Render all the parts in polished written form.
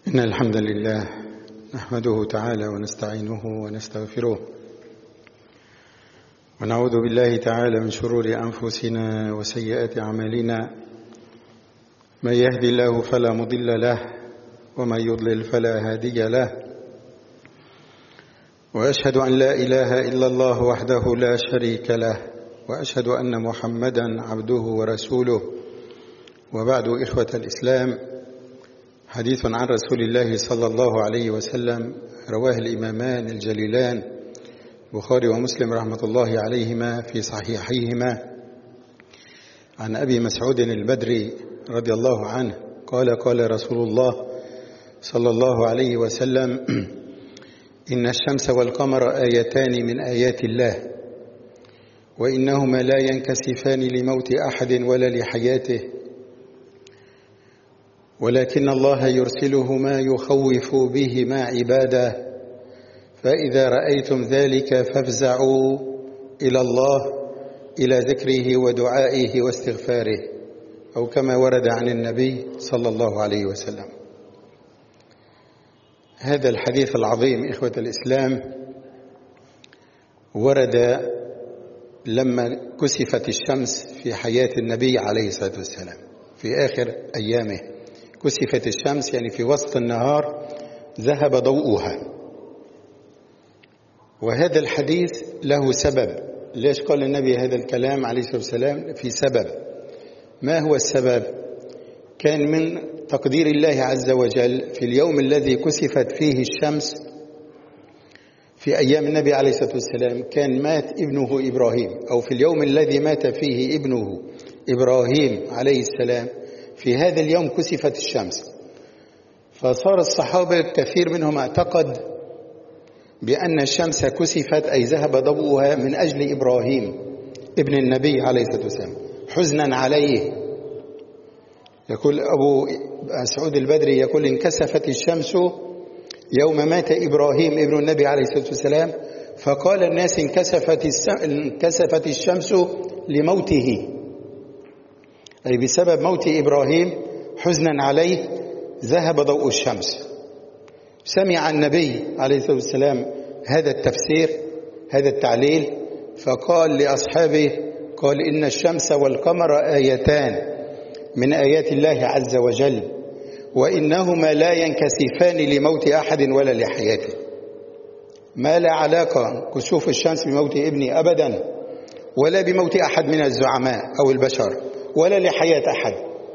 إن الحمد لله نحمده تعالى ونستعينه ونستغفره ونعوذ بالله تعالى من شرور أنفسنا وسيئات أعمالنا. من يهدي الله فلا مضل له ومن يضلل فلا هادي له، وأشهد أن لا إله إلا الله وحده لا شريك له، وأشهد أن محمدا عبده ورسوله. وبعد، إخوة الإسلام، حديث عن رسول الله صلى الله عليه وسلم رواه الإمامان الجليلان البخاري ومسلم رحمة الله عليهما في صحيحيهما، عن أبي مسعود البدري رضي الله عنه قال: قال رسول الله صلى الله عليه وسلم: إن الشمس والقمر آيتان من آيات الله، وإنهما لا ينكسفان لموت أحد ولا لحياته، ولكن الله يرسلهما يخوف بهما عباده، فإذا رأيتم ذلك فافزعوا إلى الله، إلى ذكره ودعائه واستغفاره، أو كما ورد عن النبي صلى الله عليه وسلم. هذا الحديث العظيم إخوة الإسلام ورد لما كسفت الشمس في حياة النبي عليه الصلاة والسلام، في آخر أيامه كسفت الشمس، يعني في وسط النهار ذهب ضوءها. وهذا الحديث له سبب. ليش قال النبي هذا الكلام عليه الصلاة والسلام؟ في سبب. ما هو السبب؟ كان من تقدير الله عز وجل في اليوم الذي كسفت فيه الشمس في أيام النبي عليه الصلاة والسلام كان مات ابنه إبراهيم، أو في اليوم الذي مات فيه ابنه إبراهيم عليه السلام في هذا اليوم كسفت الشمس. فصار الصحابة كثير منهم اعتقد بأن الشمس كسفت أي ذهب ضوءها من أجل إبراهيم ابن النبي عليه الصلاة والسلام حزنا عليه. يقول أبو مسعود البدري يقول: انكسفت الشمس يوم مات إبراهيم ابن النبي عليه الصلاة والسلام، فقال الناس انكسفت الشمس لموته، أي بسبب موت إبراهيم حزنا عليه ذهب ضوء الشمس. سمع النبي عليه الصلاة والسلام هذا التفسير، هذا التعليل، فقال لأصحابه: قال: إن الشمس والقمر آيتان من آيات الله عز وجل، وإنهما لا ينكسفان لموت أحد ولا لحياته. ما لا علاقة كسوف الشمس بموت ابني أبدا، ولا بموت أحد من الزعماء أو البشر، ولا لحياة أحد.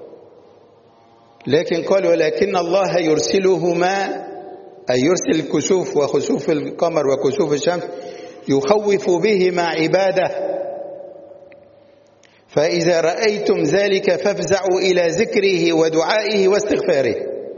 لكن قال: ولكن الله يرسلهما، أي يرسل الكسوف وخسوف القمر وكسوف الشمس، يخوف بهما عباده، فإذا رأيتم ذلك فافزعوا إلى ذكره ودعائه واستغفاره.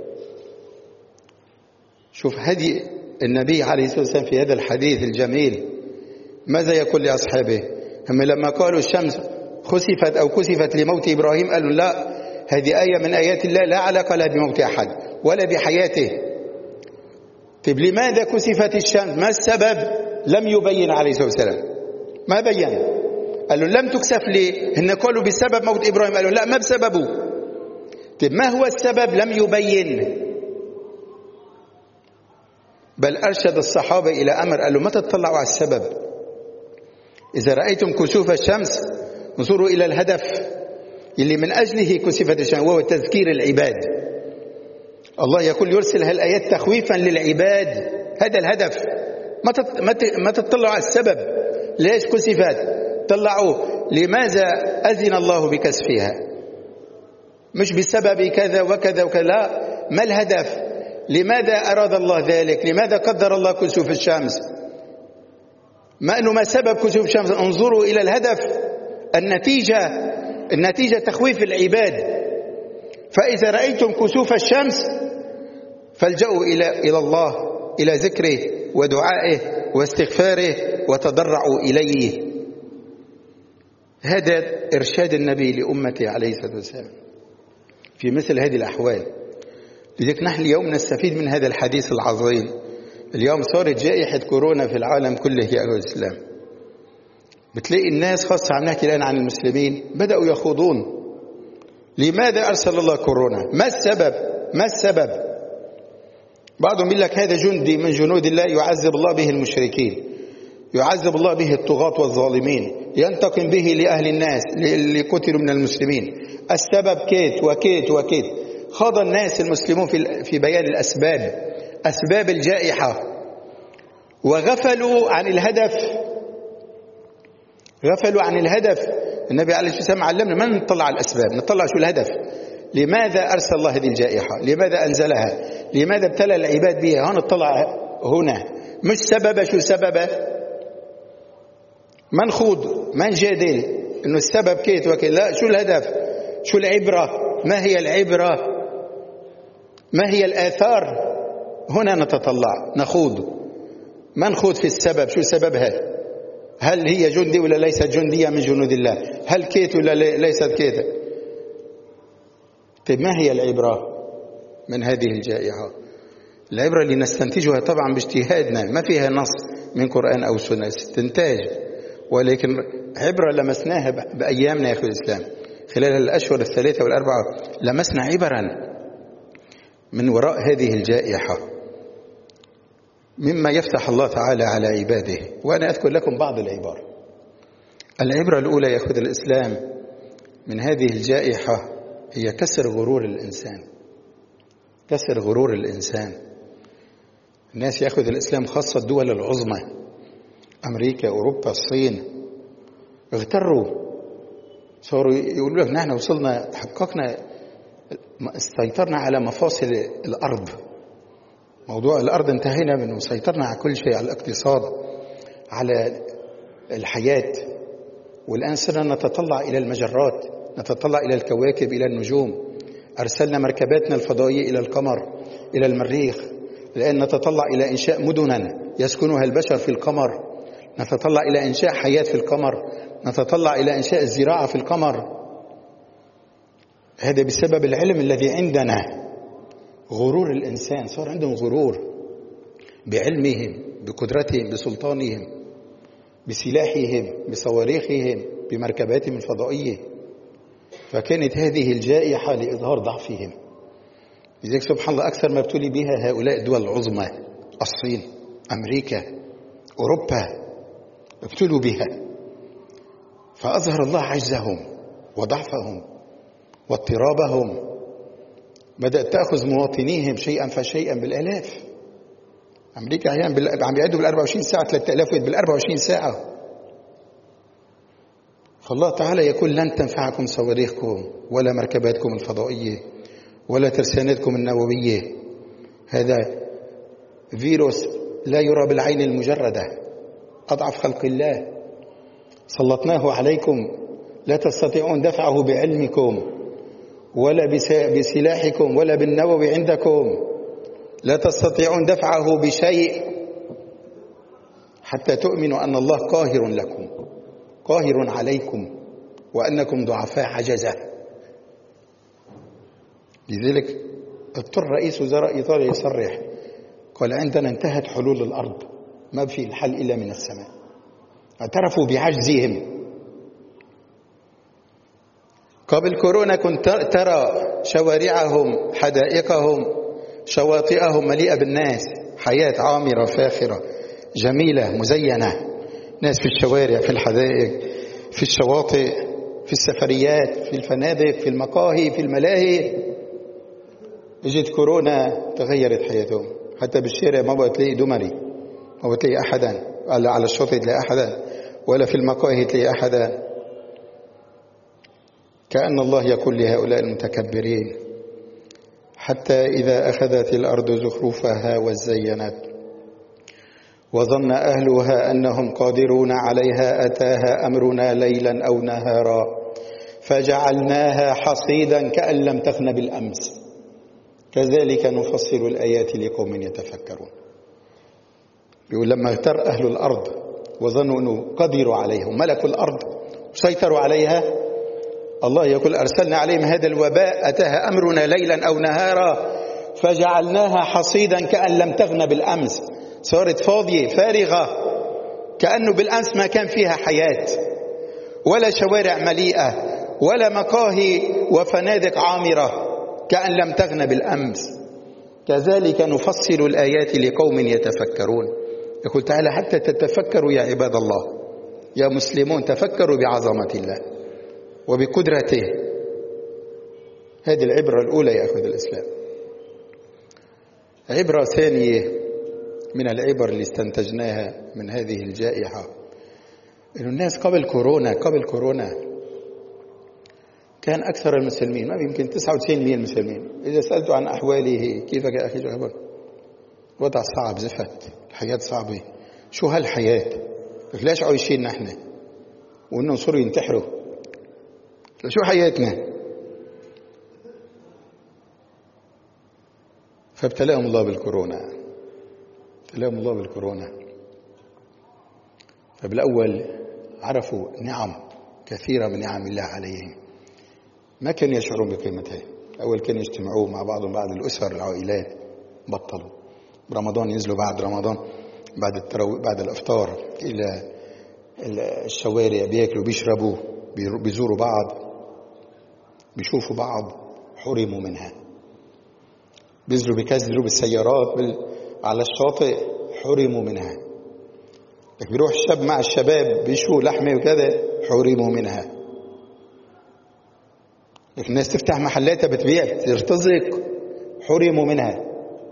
شوف هدي النبي عليه الصلاة والسلام في هذا الحديث الجميل. ماذا يقول لأصحابه؟ هم لما قالوا الشمس خسفت أو كسفت لموت إبراهيم قالوا: لا، هذه آية من آيات الله لا علاقة لها بموت أحد ولا بحياته. طيب لماذا كسفت الشمس؟ ما السبب؟ لم يبين عليه الصلاة والسلام، ما بين. قالوا لم تكسف ليه؟ هن قالوا بسبب موت إبراهيم، قالوا لا، ما بسببه. طيب ما هو السبب؟ لم يبين، بل أرشد الصحابة إلى أمر، قالوا ما تطلعوا على السبب. إذا رأيتم كسوف الشمس انظروا إلى الهدف اللي من أجله كسفت الشمس، وهو تذكير العباد. الله يقول يرسل هالآيات تخويفا للعباد، هذا الهدف. ما تطلعوا على السبب. ليش كسفت؟ طلعوا لماذا أذن الله بكسفها، مش بسبب كذا وكذا وكذا، لا. ما الهدف؟ لماذا أراد الله ذلك؟ لماذا قدر الله كسوف الشمس؟ ما أنه ما سبب كسوف الشمس؟ انظروا إلى الهدف. النتيجة تخويف العباد. فإذا رأيتم كسوف الشمس فالجأوا إلى الله، إلى ذكره ودعائه واستغفاره وتضرعوا إليه. هذا إرشاد النبي لأمته عليه الصلاة والسلام في مثل هذه الأحوال. لذلك نحن اليوم نستفيد من هذا الحديث العظيم. اليوم صارت جائحة كورونا في العالم كله يا أهل الإسلام. بتلاقي الناس، خاصة عم نحكي الآن عن المسلمين، بدأوا يخوضون لماذا أرسل الله كورونا؟ ما السبب؟ بعضهم يقول لك هذا جندي من جنود الله يعذب الله به المشركين، يعذب الله به الطغاة والظالمين، ينتقم به لأهل الناس اللي قتلوا من المسلمين. السبب كيت وكيت وكيت. خاض الناس المسلمون في بيان الأسباب، أسباب الجائحة، وغفلوا عن الهدف، غفلوا عن الهدف. النبي عليه الصلاة والسلام علمنا ما نطلع على الأسباب، نطلع شو الهدف. لماذا أرسل الله هذه الجائحة؟ لماذا أنزلها؟ لماذا ابتلى العباد بها؟ هنطلع هنا، مش سبب شو سببه. ما نخوض ما نجادل إنه السبب كيت وكيت، لا، شو الهدف؟ شو العبرة؟ ما هي العبرة؟ ما هي الآثار؟ هنا نتطلع نخوض، ما نخوض في السبب، شو سببها؟ هل هي جندي ولا ليست جندية من جنود الله؟ هل كيت ولا ليست كيت؟ طيب ما هي العبرة من هذه الجائحة؟ العبرة اللي نستنتجها طبعا باجتهادنا، ما فيها نص من قرآن أو سنة، استنتاج، ولكن عبرة لمسناها بأيامنا يا أخي الإسلام خلال الأشهر الثلاثة والأربعة. لمسنا عبرا من وراء هذه الجائحة مما يفتح الله تعالى على عباده. وأنا أذكر لكم بعض العبار. العبرة الأولى يا أخي الإسلام من هذه الجائحة هي كسر غرور الإنسان، كسر غرور الإنسان. الناس يأخذ الإسلام خاصة الدول العظمى، أمريكا، أوروبا، الصين، اغتروا، صاروا يقولوا لك نحن وصلنا، حققنا، سيطرنا على مفاصل الأرض. موضوع الأرض انتهينا منه، سيطرنا على كل شيء، على الاقتصاد، على الحياة. والآن صرنا نتطلع إلى المجرات، نتطلع إلى الكواكب، إلى النجوم. أرسلنا مركباتنا الفضائية إلى القمر، إلى المريخ. الآن نتطلع إلى إنشاء مدنا يسكنها البشر في القمر، نتطلع إلى إنشاء حياة في القمر، نتطلع إلى إنشاء الزراعة في القمر. هذا بسبب العلم الذي عندنا. غرور الإنسان، صار عندهم غرور بعلمهم، بقدرتهم، بسلطانهم، بسلاحهم، بصواريخهم، بمركباتهم الفضائية. فكانت هذه الجائحة لإظهار ضعفهم. لذلك سبحان الله أكثر ما ابتلي بها هؤلاء الدول العظمى، الصين، أمريكا، أوروبا، ابتلوا بها. فأظهر الله عجزهم وضعفهم واضطرابهم. بدأت تأخذ مواطنيهم شيئا فشيئا بالآلاف. أمريكا أحيانا عم يعدوا بال24 ساعة 3000 بال24 ساعة. فالله تعالى يقول لن تنفعكم صواريخكم ولا مركباتكم الفضائية ولا ترسانتكم النووية. هذا فيروس لا يرى بالعين المجردة، أضعف خلق الله، سلطناه عليكم، لا تستطيعون دفعه بعلمكم ولا بسلاحكم ولا بالنووي عندكم، لا تستطيعون دفعه بشيء حتى تؤمنوا أن الله قاهر لكم، قاهر عليكم، وأنكم ضعفاء عجزة. لذلك اضطر رئيس وزراء إيطاليا يصرح، قال عندنا انتهت حلول الأرض، ما في الحل إلا من السماء. اعترفوا بعجزهم. قبل كورونا كنت ترى شوارعهم، حدائقهم، شواطئهم مليئة بالناس، حياة عامرة فاخرة جميلة مزينة، ناس في الشوارع، في الحدائق، في الشواطئ، في السفريات، في الفنادق، في المقاهي، في الملاهي. اجت كورونا تغيرت حياتهم. حتى بالشارع ما بتلاقي دمري، ما بتلاقي أحدا، على الشاطئ تلاقي أحدا، ولا في المقاهي تلاقي أحدا. كأن الله يقول لهؤلاء المتكبرين: حتى إذا أخذت الأرض زخرفها وزينت وظن أهلها أنهم قادرون عليها أتاها أمرنا ليلا أو نهارا فجعلناها حصيدا كأن لم تغن بالأمس كذلك نفصل الآيات لقوم يتفكرون. يقول لما اغتر أهل الأرض وظنوا أنه قدروا عليها وملكوا الأرض وسيطروا عليها، الله يقول أرسلنا عليهم هذا الوباء أتاها أمرنا ليلا أو نهارا فجعلناها حصيدا كأن لم تغن بالأمس. صارت فاضية فارغة، كأنه بالأمس ما كان فيها حياة، ولا شوارع مليئة، ولا مقاهي وفنادق عامرة، كأن لم تغن بالأمس. كذلك نفصل الآيات لقوم يتفكرون. يقول تعالى حتى تتفكروا يا عباد الله، يا مسلمون، تفكروا بعظمة الله وبقدرته. هذه العبرة الأولى يا أخوة الإسلام. عبرة ثانية من العبر اللي استنتجناها من هذه الجائحة، إن الناس قبل كورونا كان أكثر المسلمين، ما يمكن 99% المسلمين، إذا سألتوا عن أحواله كيفك يا أخي جابر، وضع صعب، زفت، الحياة صعبة، شو هالحياة، ليش عايشين نحن وإنه صاروا ينتحروا، شو حياتنا؟ فابتلاهم الله بالكورونا. فبالأول عرفوا نعم كثيرة من نعم الله عليهم، ما كانوا يشعرون بقيمتها. أول كانوا يجتمعوا مع بعضهم، بعد الأسر العائلات بطلوا، برمضان ينزلوا بعد رمضان بعد الإفطار إلى الشوارع، بياكلوا بيشربوا بيزوروا بعض بيشوفوا بعض، حرموا منها. بينزلوا بيكزلوا بالسيارات على الشاطئ، حرموا منها. بيروح الشاب مع الشباب بيشوا لحمة وكذا، حرموا منها. الناس تفتح محلاتها بتبيع ترتزق، حرموا منها.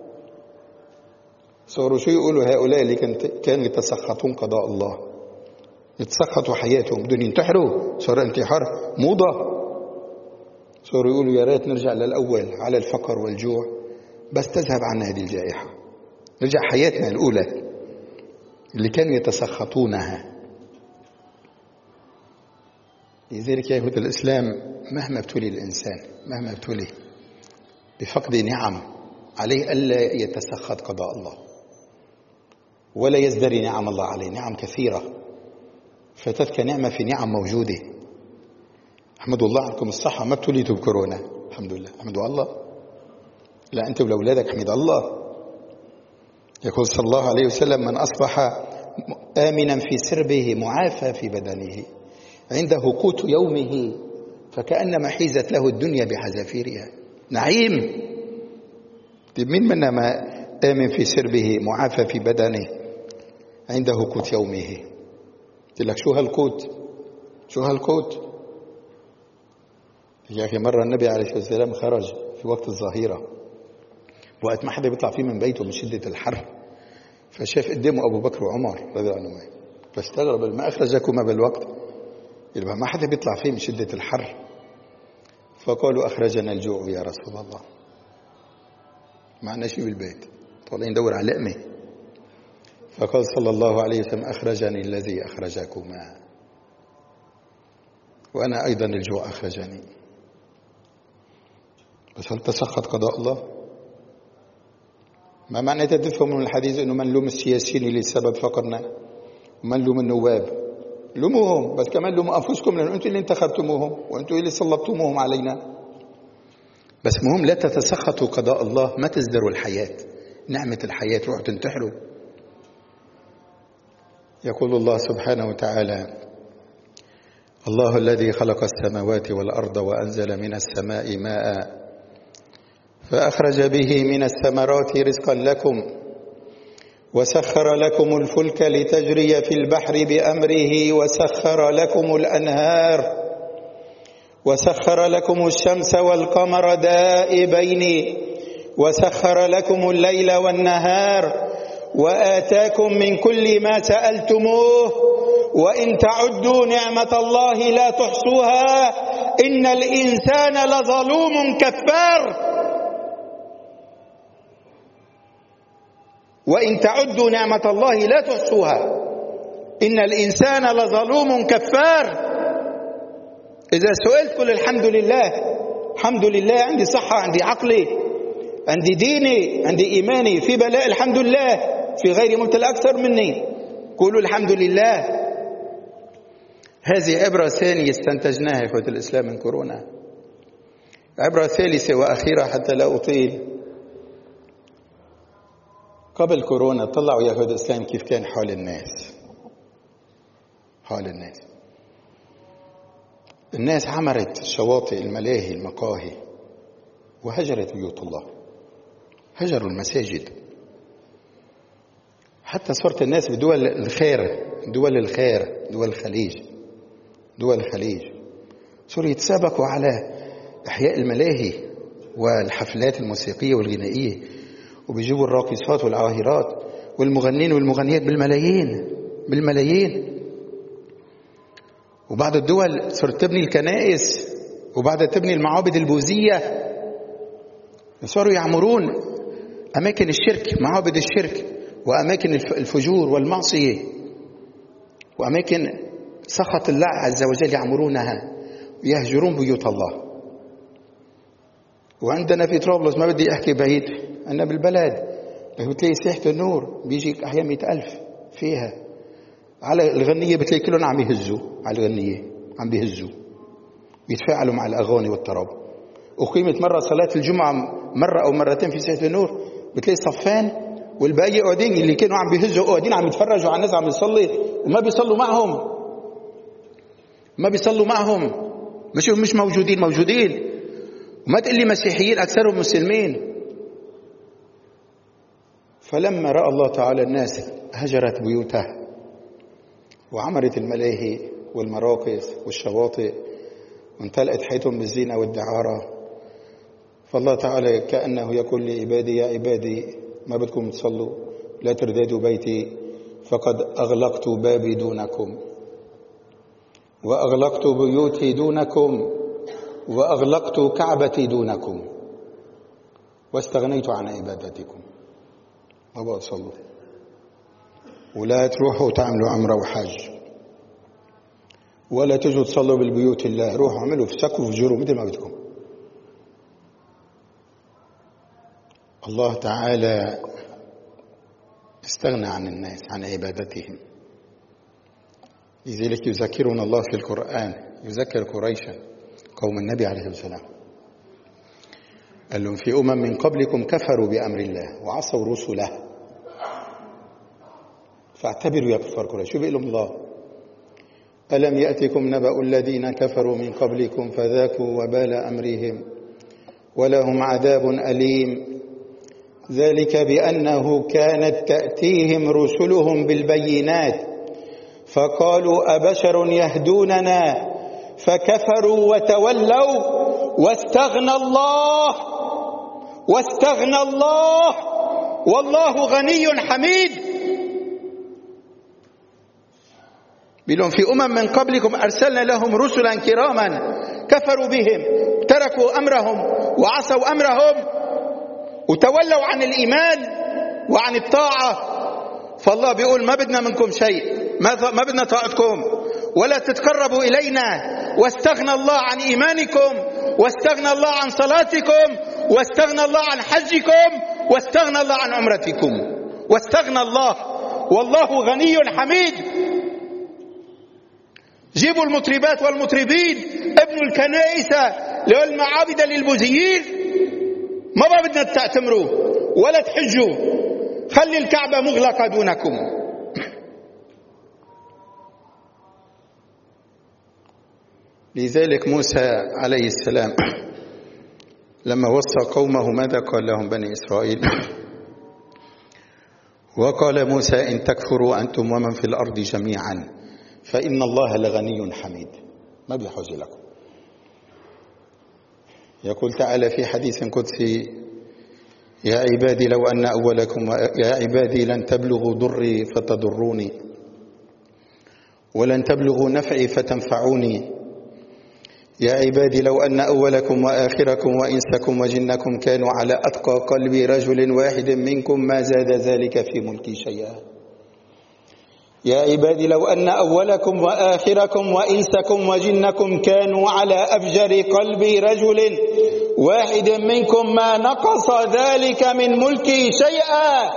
صاروا شو يقولوا هؤلاء اللي كانوا يتسخطون قضاء الله، يتسخطوا حياتهم بدون ينتحروا، صار انتحار موضة. صاروا يقولوا يا ريت نرجع للأول على الفقر والجوع، بس تذهب عنا هذه الجائحة، نرجع حياتنا الأولى اللي كانوا يتسخطونها. لذلك يا أخوة الإسلام، مهما ابتلي الإنسان، مهما ابتلي بفقد نعم، عليه ألا يتسخط قضاء الله ولا يزدري نعم الله عليه. نعم كثيرة، فاتتك نعمة في نعم موجودة. احمدوا الله عنكم الصحة، ما ابتليتوا بكورونا، الحمد لله، احمدوا الله. لا أنت ولأولادك احمد الله. يقول صلى الله عليه وسلم: من أصبح آمنا في سربه معافى في بدنه عنده قوت يومه فكأنما حيزت له الدنيا بحذافيرها. نعيم. من منا ما آمن في سربه معافى في بدنه عنده قوت يومه؟ قلت لك شو هالقوت؟ يا أخي مرة النبي عليه الصلاة والسلام خرج في وقت الظهيرة، وقت ما حدا بيطلع فيه من بيته من شدة الحر، فشاف قدامه أبو بكر وعمر رضي الله عنهما، فاستغرب: ما أخرجكما بالوقت؟ يبقى ما حدا بيطلع فيه من شدة الحر. فقالوا: أخرجنا الجوع يا رسول الله، ما عندنا شيء بالبيت، طالعين ندور على لقمة. فقال صلى الله عليه وسلم: أخرجني الذي أخرجكما، وأنا أيضا الجوع أخرجني. بس هل تسخط قضاء الله؟ ما معنى تفهم من الحديث أنه من لوم السياسيين اللي السبب فقرنا، ومن لوم النواب؟ لوموهم، بس كمان لوموا أنفسكم، لأن أنتم اللي انتخبتموهم وأنتم اللي سلطتموهم علينا. بس مهم لا تتسخطوا قضاء الله، ما تزدروا الحياة، نعمة الحياة، روحوا تنتحروا. يقول الله سبحانه وتعالى: الله الذي خلق السماوات والأرض وأنزل من السماء ماء فأخرج به من الثمرات رزقا لكم وسخر لكم الفلك لتجري في البحر بأمره وسخر لكم الأنهار وسخر لكم الشمس والقمر دائبين وسخر لكم الليل والنهار وآتاكم من كل ما سألتموه وإن تعدوا نعمة الله لا تحصوها إن الإنسان لظلوم كفار. وإن تعدوا نعمة الله لا تحصوها إن الإنسان لظلوم كفار. إذا سئلت قل الحمد لله، الحمد لله، عندي صحة، عندي عقلي، عندي ديني، عندي إيماني، في بلاء الحمد لله، في غير مبتلى أكثر مني، قولوا الحمد لله. هذه عبرة ثانية استنتجناها يا إخوة الإسلام من كورونا. عبرة ثالثة وأخيرة حتى لا أطيل. قبل كورونا طلعوا يا إخوة الإسلام كيف كان حال الناس. الناس عمرت الشواطئ، الملاهي، المقاهي، وهجرت بيوت الله. هجروا المساجد. حتى صارت الناس بدول الخير، دول الخليج صاروا يتسابقوا على إحياء الملاهي والحفلات الموسيقية والغنائية، وبيجيبوا الراقصات والعاهرات والمغنين والمغنيات بالملايين. وبعض الدول صارت تبني الكنائس، وبعد تبني المعابد البوذية، صاروا يعمرون أماكن الشرك، معابد الشرك، وأماكن الفجور والمعصية، وأماكن سخط الله عز وجل يعمرونها ويهجرون بيوت الله. وعندنا في طرابلس، ما بدي أحكي بعيد، أنا بالبلد لو بتلاقي ساحة النور بيجيك أحيانا 100,000 فيها. على الغنية بتلاقي كلهم عم يهزوا على الغنية، عم بيهزوا يتفاعلوا مع الأغاني والطرب. وقيمة مرة صلاة الجمعة مرة أو مرتين في ساحة النور بتلاقي صفان، والباقي قاعدين، اللي كانوا عم بيهزوا قاعدين عم يتفرجوا على الناس عم يصلي، وما بيصلوا معهم، مش موجودين. وما تقول لي مسيحيين، أكثرهم مسلمين. فلما رأى الله تعالى الناس هجرت بيوتها وعمرت الملاهي والمراقص والشواطئ وامتلأت حياتهم بالزينة والدعارة، فالله تعالى كأنه يقول لعبادي: يا عبادي ما بدكم تصلوا؟ لا ترددوا بيتي فقد أغلقت بابي دونكم، وأغلقت بيوتي دونكم، وأغلقت كعبتي دونكم، واستغنيت عن عبادتكم. ما بقى تصلوا، ولا تروحوا تعملوا عمرة وحج، ولا تجوا تصلوا بالبيوت الله. روحوا اعملوا فسكوا وفجروا مثل ما بدكم. الله تعالى استغنى عن الناس عن عبادتهم. لذلك يذكرنا الله في القرآن، يذكر قريشا قوم النبي عليه السلام، قال لهم: في من قبلكم كفروا بأمر الله وعصوا رسله فاعتبروا يا كفار قريش. شو بيقول لهم الله؟ ألم يأتكم نبأ الذين كفروا من قبلكم فذاقوا وبال أمرهم ولهم عذاب أليم، ذلك بأنه كانت تأتيهم رسلهم بالبينات فقالوا أبشر يهدوننا فكفروا وتولوا واستغنى الله والله غني حميد. بيقولون: في من قبلكم أرسلنا لهم رسلا كراما كفروا بهم، تركوا أمرهم وعصوا أمرهم وتولوا عن الإيمان وعن الطاعة. فالله بيقول: ما بدنا منكم شيء، ما بدنا طاعتكم ولا تتقربوا إلينا، واستغنى الله عن إيمانكم، واستغنى الله عن صلاتكم، واستغنى الله عن حجكم، واستغنى الله عن عمرتكم، واستغنى الله والله غني حميد. جيبوا المطربات والمطربين، ابنوا الكنائس والمعابد للبوذيين، ما بدنا تعتمروا ولا تحجوا، خلي الكعبة مغلقة دونكم. لذلك موسى عليه السلام لما وصى قومه ماذا قال لهم بني إسرائيل؟ وقال موسى: إن تكفروا أنتم ومن في الأرض جميعا فإن الله لغني حميد، ما بيحوز لكم. يقول تعالى في حديث قدسي: يا عبادي لو أن أولكم يا عبادي لن تبلغوا ضري فتضروني، ولن تبلغوا نفعي فتنفعوني. يا عبادي لو أن أولكم وآخركم وإنسكم وجنكم كانوا على أتقى قلب رجل واحد منكم ما زاد ذلك في ملكي شيئا. يا عبادي لو أن أولكم وآخركم وإنسكم وجنكم كانوا على أفجر قلب رجل واحد منكم ما نقص ذلك من ملكي شيئا.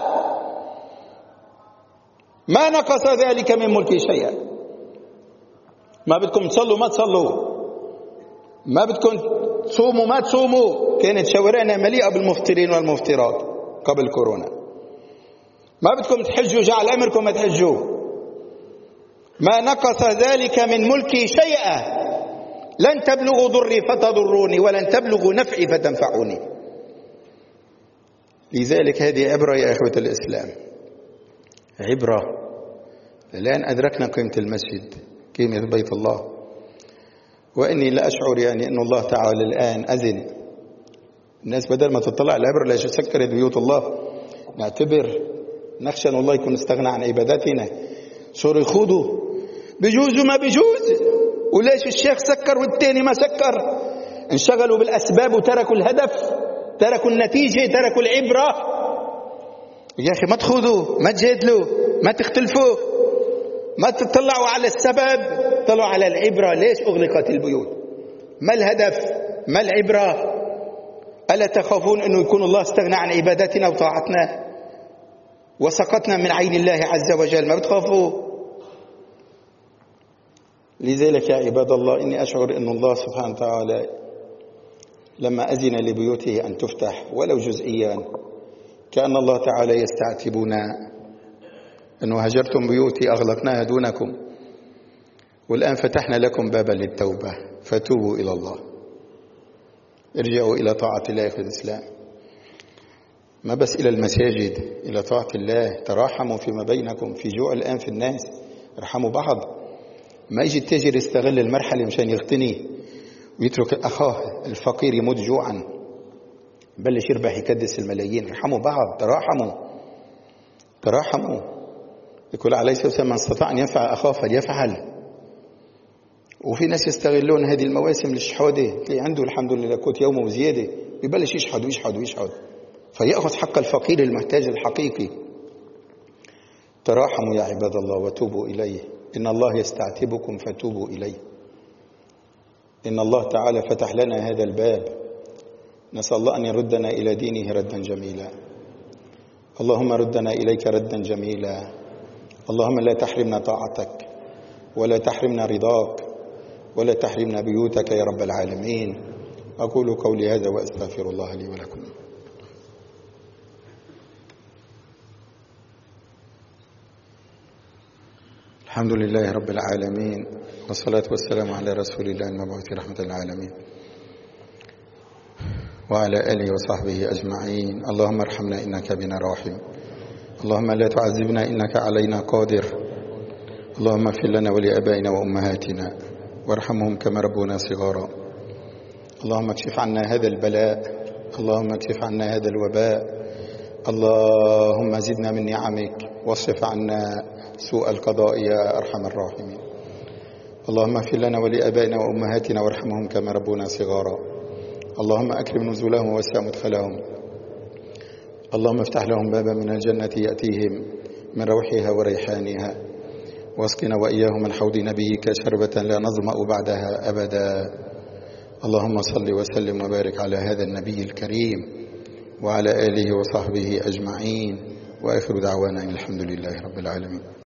ما نقص ذلك من ملكي شيئا. ما بدكم تصلوا ما تصلوا، ما بدكم تصوموا ما تصوموا. كانت شوارعنا مليئة بالمفطرين والمفطرات قبل كورونا. ما بدكم تحجوا جعل أمركم ما تحجوا. ما نقص ذلك من ملكي شيئا. لن تبلغوا ضري فتضروني ولن تبلغوا نفعي فتنفعوني. لذلك هذه عبرة يا إخوة الإسلام، عبرة. الآن أدركنا قيمة المسجد، قيمة بيت الله، وإني لا أشعر يعني أن الله تعالى الآن أذن الناس بدل ما تطلع العبرة لا سكرت بيوت الله، نعتبر نخشى أن الله يكون استغنى عن عباداتنا. صار يخوضوا بجوز وما بجوز، وليش الشيخ سكر والتاني ما سكر؟ انشغلوا بالأسباب وتركوا الهدف، تركوا النتيجة، تركوا العبرة. يا أخي ما تخوضوا، ما تجادلوا، ما تختلفوا، ما تطلعوا على السبب، طلعوا على العبرة. ليش أغلقت البيوت؟ ما الهدف؟ ما العبرة؟ ألا تخافون أنه يكون الله استغنى عن عباداتنا وطاعتنا وسقطنا من عين الله عز وجل؟ ما بتخافوا؟ لذلك يا عباد الله إني أشعر أن الله سبحانه وتعالى لما أذن لبيوته أن تفتح ولو جزئيا، كأن الله تعالى يستعتبنا أنه هجرتم بيوتي أغلقناها دونكم، والآن فتحنا لكم بابا للتوبة، فتوبوا إلى الله، ارجعوا إلى طاعة الله في الإسلام، ما بس إلى المساجد، إلى طاعة الله. تراحموا فيما بينكم، في جوع الآن في الناس، ارحموا بعض. ما يجي التاجر يستغل المرحلة مشان يغتني ويترك أخاه الفقير يموت جوعا، بلش يربح يكدس الملايين. ارحموا بعض، تراحموا. يقول عليه الصلاة والسلام من استطاع أن ينفع أخاه فليفعل. وفي ناس يستغلون هذه المواسم للشحودة، تلاقي عنده الحمد لله قوت يومه وزيادة، يبلش يشحد فيأخذ حق الفقير المحتاج الحقيقي. تراحموا يا عباد الله وتوبوا إليه، إن الله يستعتبكم فتوبوا إليه. إن الله تعالى فتح لنا هذا الباب، نسأل الله أن يردنا إلى دينه ردا جميلا. اللهم ردنا إليك ردا جميلا. اللهم لا تحرمنا طاعتك، ولا تحرمنا رضاك، ولا تحرمنا بيوتك يا رب العالمين. أقول قولي هذا وأستغفر الله لي ولكم. الحمد لله رب العالمين، والصلاة والسلام على رسول الله المبعوث رحمة العالمين وعلى آله وصحبه أجمعين. اللهم ارحمنا إنك بنا راحم، اللهم لا تعذبنا إنك علينا قادر، اللهم اغفر لنا ولآبائنا وأمهاتنا وارحمهم كما ربونا صغارا. اللهم اكشف عنا هذا البلاء، اللهم اكشف عنا هذا الوباء، اللهم زدنا من نعمك واصرف عنا سوء القضاء يا أرحم الراحمين. اللهم اغفر لنا ولآبائنا وأمهاتنا وارحمهم كما ربونا صغارا. اللهم أكرم نزلهم ووسع مدخلهم. اللهم افتح لهم بابا من الجنة يأتيهم من روحها وريحانها، واسقنا وإياهم من حوض نبيك شربة لا نظمأ بعدها أبدا. اللهم صل وسلم وبارك على هذا النبي الكريم وعلى آله وصحبه أجمعين، وآخر دعوانا الحمد لله رب العالمين.